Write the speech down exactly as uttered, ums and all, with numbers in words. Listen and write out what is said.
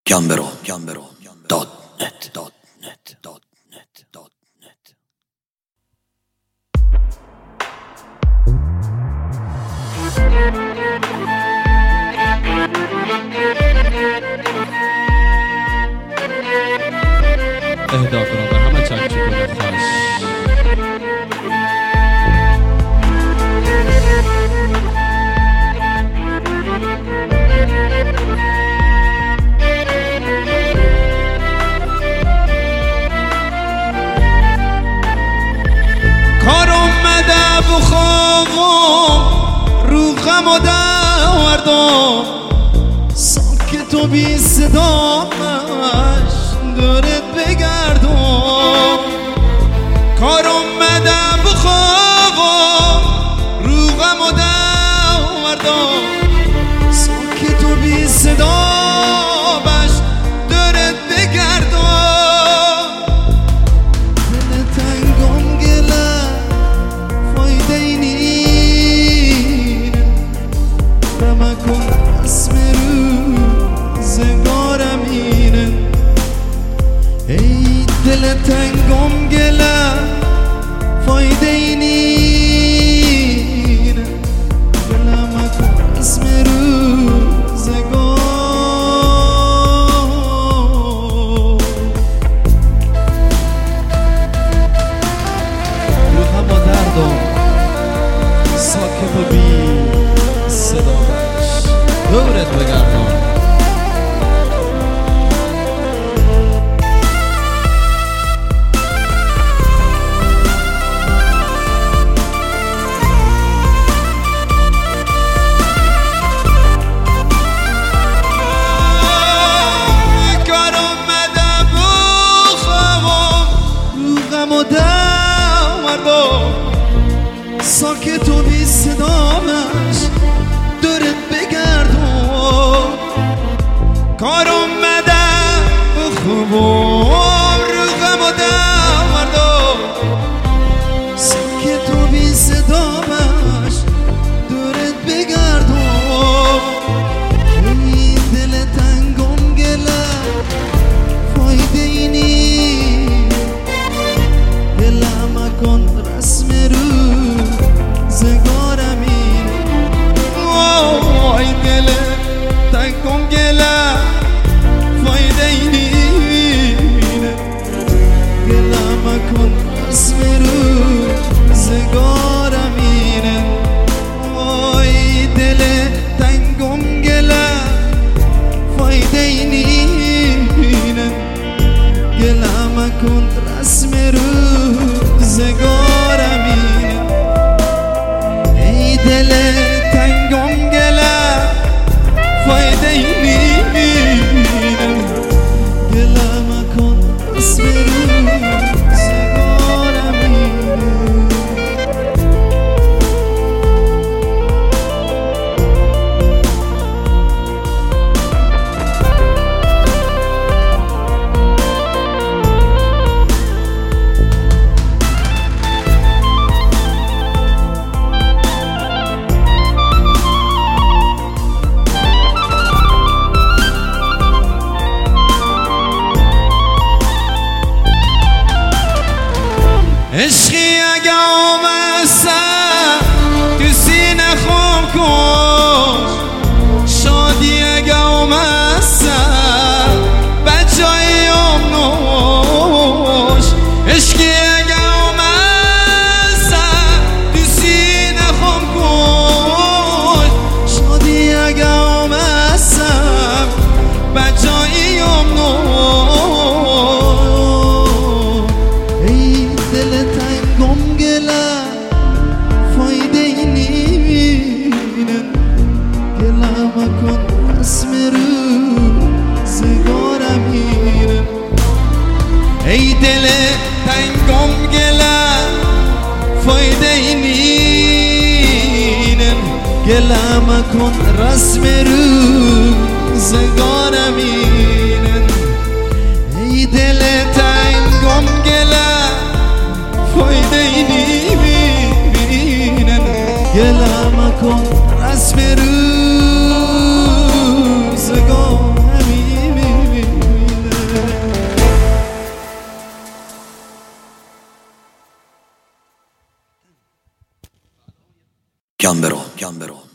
گمبرو گمبرو دات نت دات نت دات نت دات نت. اهدا کنم به همه چک چی کنه خواهش. کار اومده بخوام رو غم و دردم، ساکت و بی صداش دورت بگردم. کار اومده بخوام رو غم و دردم، ساکت و بی صداش دورت بگردم. دل تنگم گله فایده نینه، رمه کن اسم روزگارم اینه. ای دل تنگم گله فایده نینه، رمه کن اسم روزگار. ساکت و بی صداش دورت بگردم. کار اومده بخوام رو غم و دردم، ساکت و بی صدامش دورت بگردم. کار اومده بخوام رو غم و دردم، ساکت و بی صدامش دورت بگردم. ای دل تنگم گله فایده ای نی، گله مکن رسم روزگارم اینه. وای دل تنگم گله فایده ای نینه، گله مکن رسم روزگارم اینه. وای دل تنگم گله فایده ای نینه، گله مکن رسم روزگارم اینه. ای دل تنگم گله فایده ای نینه، گله مکن رسم روزگارم اینه. عشقی اگه آمستم تو سینه خم کن، شادی اگه آمستم بچه امنوش. عشقی اگه آمستم تو سینه خم کن، شادی اگه آمستم بچه امنوش. ای دل تنگم گله فایده ای نینه، گله مکن رسم روزگارم اینه. ای دل تنگم گله فایده ای نینه، گله مکن رسم روزگارم اینه. ای دل تنگم گله فایده ای نینه، گله مکن رسم روزگارم اینه. گم برو